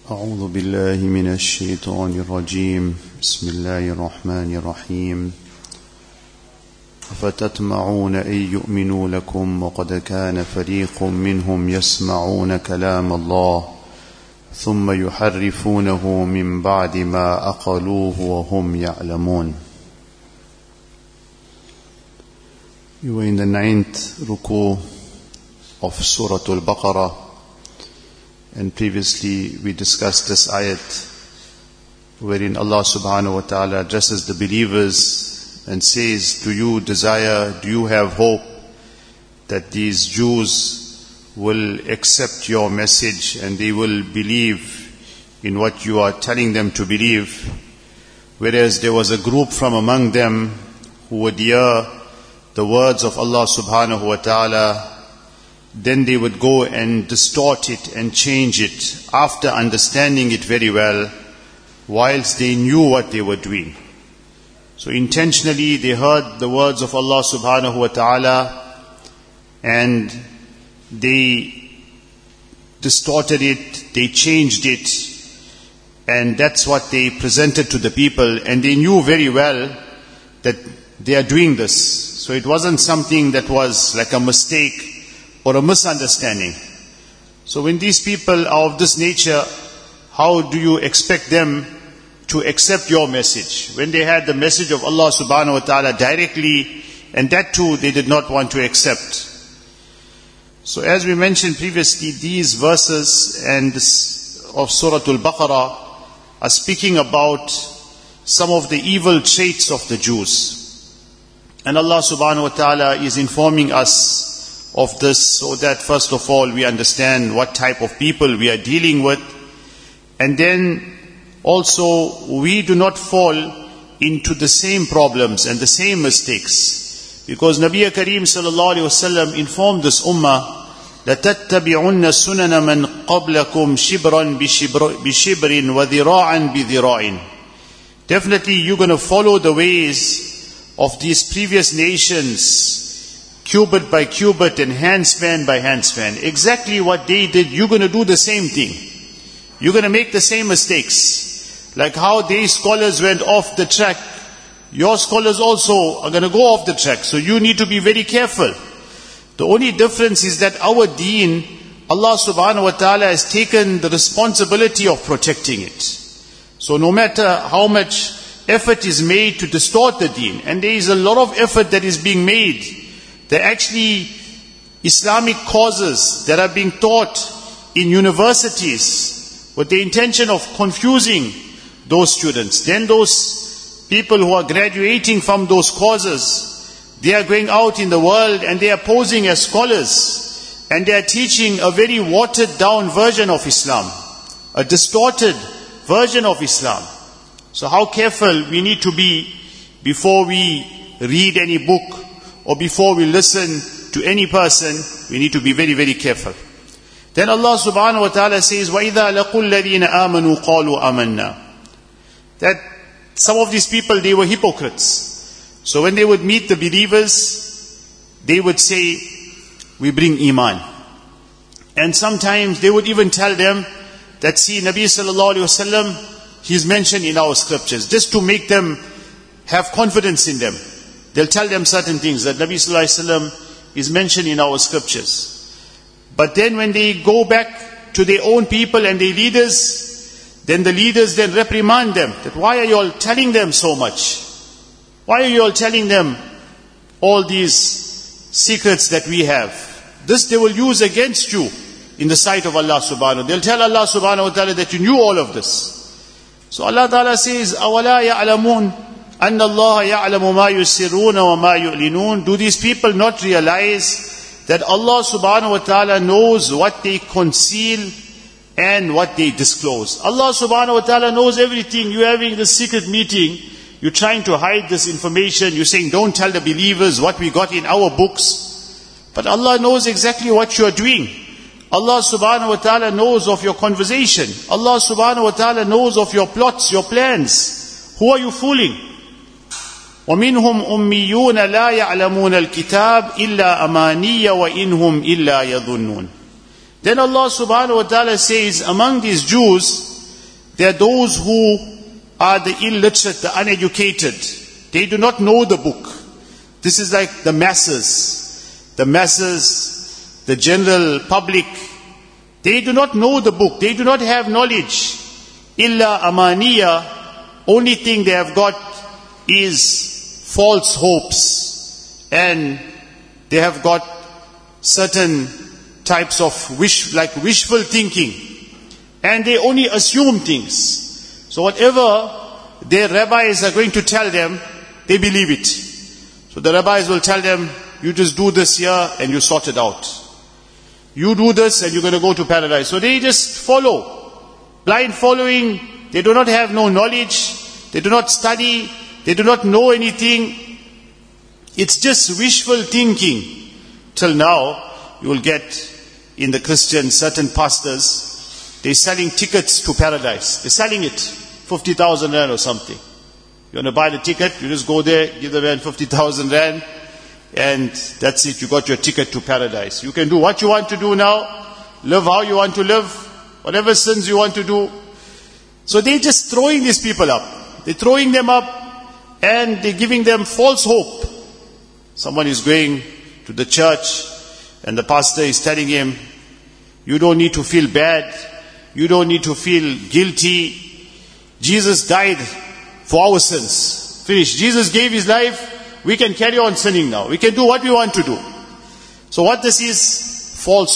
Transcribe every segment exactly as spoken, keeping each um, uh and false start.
أعوذ بالله من الشيطان الرجيم بسم الله الرحمن الرحيم أفتطمعون أن يؤمنوا لكم وقد كان فريق منهم يسمعون كلام الله ثم يحرفونه من بعد ما أقلوه وهم يعلمون. We were in the ninth ruku of Surah Al-Baqarah, and previously we discussed this ayat wherein Allah subhanahu wa ta'ala addresses the believers and says, do you desire, do you have hope that these Jews will accept your message and they will believe in what you are telling them to believe? Whereas there was a group from among them who would hear the words of Allah subhanahu wa ta'ala, then they would go and distort it and change it after understanding it very well, whilst they knew what they were doing. So intentionally they heard the words of Allah subhanahu wa ta'ala and they distorted it, they changed it, and that's what they presented to the people, and they knew very well that they are doing this. So it wasn't something that was like a mistake or a misunderstanding. So when these people are of this nature, how do you expect them to accept your message? When they had the message of Allah subhanahu wa ta'ala directly, and that too they did not want to accept. So as we mentioned previously, these verses and this of Surah Al-Baqarah are speaking about some of the evil traits of the Jews. And Allah subhanahu wa ta'ala is informing us of this so that first of all we understand what type of people we are dealing with, and then also we do not fall into the same problems and the same mistakes, because Nabi Kareem sallallahu alaihi wasallam informed this ummah, لَتَتَّبِعُنَّ سُنَنَ مَنْ قَبْلَكُمْ شِبْرًا بِشِبْرٍ وَذِرَاعًا بِذِرَاعٍ. Definitely you're going to follow the ways of these previous nations, cubit by cubit and handspan by handspan. Exactly what they did, you're going to do the same thing. You're going to make the same mistakes. Like how these scholars went off the track, your scholars also are going to go off the track. So you need to be very careful. The only difference is that our deen, Allah subhanahu wa ta'ala has taken the responsibility of protecting it. So no matter how much effort is made to distort the deen, and there is a lot of effort that is being made, there are actually Islamic causes that are being taught in universities with the intention of confusing those students. Then those people who are graduating from those causes, they are going out in the world and they are posing as scholars, and they are teaching a very watered down version of Islam, a distorted version of Islam. So how careful we need to be before we read any book or before we listen to any person. We need to be very, very careful. Then Allah subhanahu wa ta'ala says, وَإِذَا لَقُوا الَّذِينَ آمَنُوا قَالُوا آمَنَّا. That some of these people, they were hypocrites. So when they would meet the believers, they would say, we bring Iman. And sometimes they would even tell them that, see, Nabi sallallahu alayhi wa sallam, he's mentioned in our scriptures, just to make them have confidence in them. They'll tell them certain things, that Nabi sallallahu alayhi wa sallam is mentioned in our scriptures. But then when they go back to their own people and their leaders, then the leaders then reprimand them, that why are you all telling them so much? Why are you all telling them all these secrets that we have? This they will use against you in the sight of Allah subhanahu wa ta'ala. They'll tell Allah subhanahu wa ta'ala that you knew all of this. So Allah Ta'ala says, أَوَلَا يَعْلَمُونَ أَنَّ اللَّهَ يَعْلَمُ مَا يُسِرُّونَ وَمَا يُعْلِنُونَ. Do these people not realize that Allah subhanahu wa ta'ala knows what they conceal and what they disclose? Allah subhanahu wa ta'ala knows everything. You're having this secret meeting, you're trying to hide this information, you're saying don't tell the believers what we got in our books. But Allah knows exactly what you are doing. Allah subhanahu wa ta'ala knows of your conversation. Allah subhanahu wa ta'ala knows of your plots, your plans. Who are you fooling? وَمِنْهُمْ أُمِّيُّونَ لَا يَعْلَمُونَ الْكِتَابِ إِلَّا أَمَانِيَّ وَإِنْهُمْ إِلَّا يَظُنُّونَ. Then Allah subhanahu wa ta'ala says, among these Jews, There are those who are the illiterate, the uneducated. They do not know the book. This is like the masses. The masses, the general public, they do not know the book. They do not have knowledge. Illa amaniya, only thing they have got is false hopes. And they have got certain types of wish, like wishful thinking. And they only assume things. So whatever their rabbis are going to tell them, they believe it. So the rabbis will tell them, you just do this here and you sort it out. You do this and you're going to go to paradise. So they just follow. Blind following. They do not have no knowledge. They do not study. They do not know anything. It's just wishful thinking. Till now, you will get in the Christian certain pastors, they're selling tickets to paradise. They're selling it. fifty thousand rand or something. You want to buy the ticket, you just go there, give the man fifty thousand rand, and that's it, you got your ticket to paradise. You can do what you want to do now, live how you want to live, whatever sins you want to do. So they're just throwing these people up. They're throwing them up, and they're giving them false hope. Someone is going to the church, and the pastor is telling him, you don't need to feel bad, you don't need to feel guilty. Jesus died for our sins. Finish. Jesus gave his life. We can carry on sinning now. We can do what we want to do. So what this is, false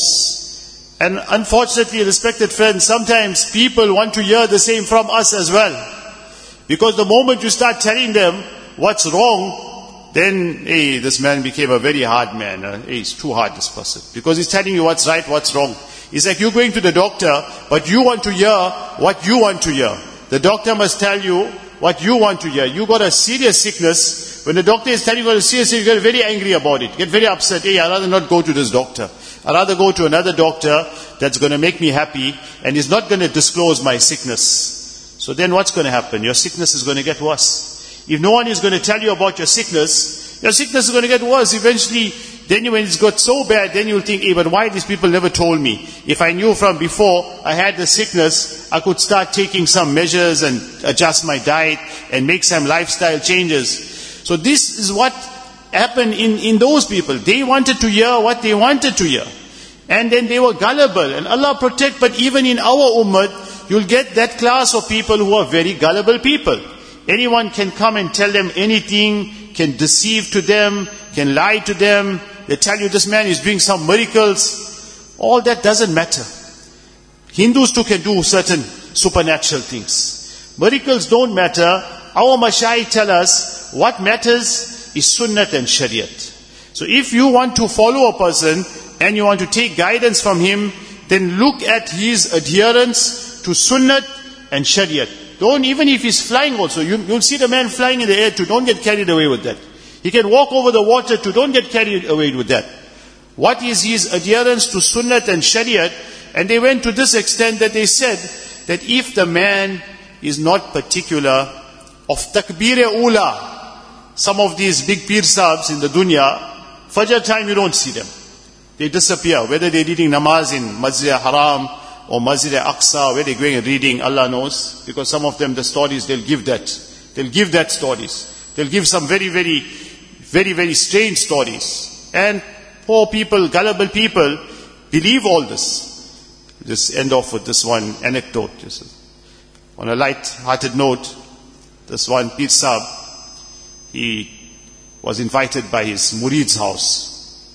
hopes. And unfortunately, respected friends, sometimes people want to hear the same from us as well. Because the moment you start telling them what's wrong, then, hey, this man became a very hard man. Uh, hey, he's too hard, this person. Because he's telling you what's right, what's wrong. It's like you going to the doctor, but you want to hear what you want to hear. The doctor must tell you what you want to hear. You got a serious sickness. When the doctor is telling you got a serious sickness, you get very angry about it. Get very upset. Hey, I'd rather not go to this doctor. I'd rather go to another doctor that's going to make me happy and is not going to disclose my sickness. So then what's going to happen? Your sickness is going to get worse. If no one is going to tell you about your sickness, your sickness is going to get worse. Eventually, then when it's got so bad, then you'll think, hey, but why these people never told me? If I knew from before I had the sickness, I could start taking some measures and adjust my diet and make some lifestyle changes. So this is what happened in, in those people. They wanted to hear what they wanted to hear. And then they were gullible. And Allah protect, but even in our ummah, you'll get that class of people who are very gullible people. Anyone can come and tell them anything, can deceive to them, can lie to them. They tell you this man is doing some miracles. All that doesn't matter. Hindus too can do certain supernatural things. Miracles don't matter. Our Mashayikh tell us what matters is Sunnat and Shariat. So if you want to follow a person and you want to take guidance from him, then look at his adherence to Sunnat and Shariat. Don't, even if he's flying also, you, you'll see the man flying in the air too. Don't get carried away with that. He can walk over the water too. Don't get carried away with that. What is his adherence to Sunnat and Shariat? And they went to this extent that they said that if the man is not particular of Takbir-e-Ula, some of these big Pir Sahibs in the dunya, Fajr time you don't see them. They disappear. Whether they're reading namaz in Masjid Haram or Masjid Aqsa, where they're going and reading, Allah knows. Because some of them, the stories, they'll give that. They'll give that stories. They'll give some very, very, very, very strange stories. And poor people, gullible people, believe all this. Just end off with this one anecdote. Just on a light-hearted note, this one Pir Sahib, he was invited by his murid's house.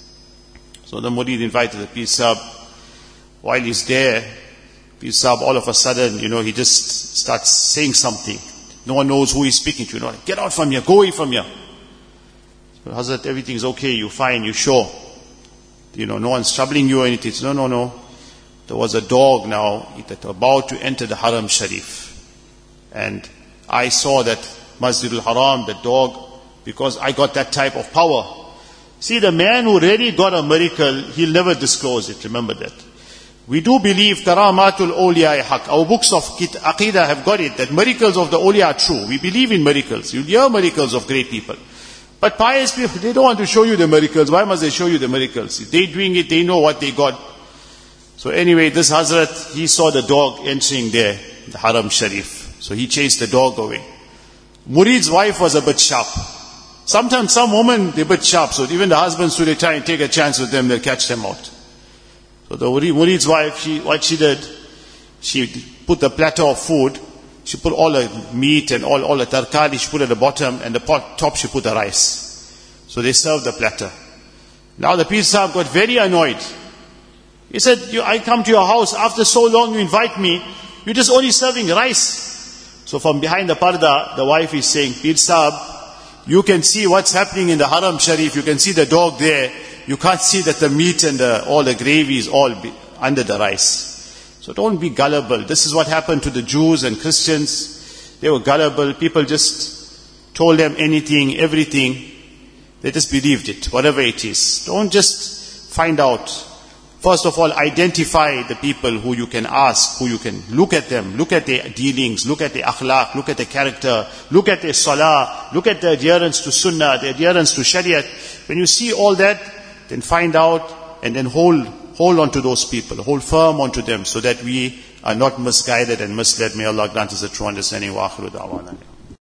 So the murid invited the Pir Sahib. While he's there, Pir Sahib all of a sudden, you know, he just starts saying something. No one knows who he's speaking to. You know, get out from here, go away from here. So, Hazrat, everything's okay, you're fine, you're sure. You know, no one's troubling you or anything. No, no, no. There was a dog now that was about to enter the Haram Sharif. And I saw that Masjid al-Haram, the dog, because I got that type of power. See, the man who really got a miracle, he'll never disclose it. Remember that. We do believe Karamatul Awliya Haq. Our books of Aqidah have got it, that miracles of the awliya are true. We believe in miracles. You'll hear miracles of great people. But pious people, they don't want to show you the miracles. Why must they show you the miracles? If they're doing it, they know what they got. So anyway, this Hazrat, he saw the dog entering there. the Haram Sharif. So he chased the dog away. Murid's wife was a bit sharp. Sometimes some women, they're a bit sharp, so even the husbands, so they try and take a chance with them, they'll catch them out. So the Murid's wife, she, what she did, she put the platter of food, she put all the meat and all, all the tarkari, she put at the bottom, and the pot, top she put the rice. So they served the platter. Now the Pir Sahib got very annoyed. He said, you, I come to your house, after so long you invite me, you're just only serving rice. So from behind the parda, the wife is saying, Pir Sahib, you can see what's happening in the Haram Sharif, you can see the dog there, you can't see that the meat and the, all the gravy is all be, under the rice. So don't be gullible. This is what happened to the Jews and Christians. They were gullible. People just told them anything, everything. They just believed it, whatever it is. Don't just find out. First of all, identify the people who you can ask, who you can look at them, look at their dealings, look at their akhlaq, look at their character, look at their salah, look at their adherence to sunnah, their adherence to shariat. When you see all that, then find out and then hold, hold on to those people, hold firm onto them so that we are not misguided and misled. May Allah grant us a true understanding. Wa akhiru da'wana.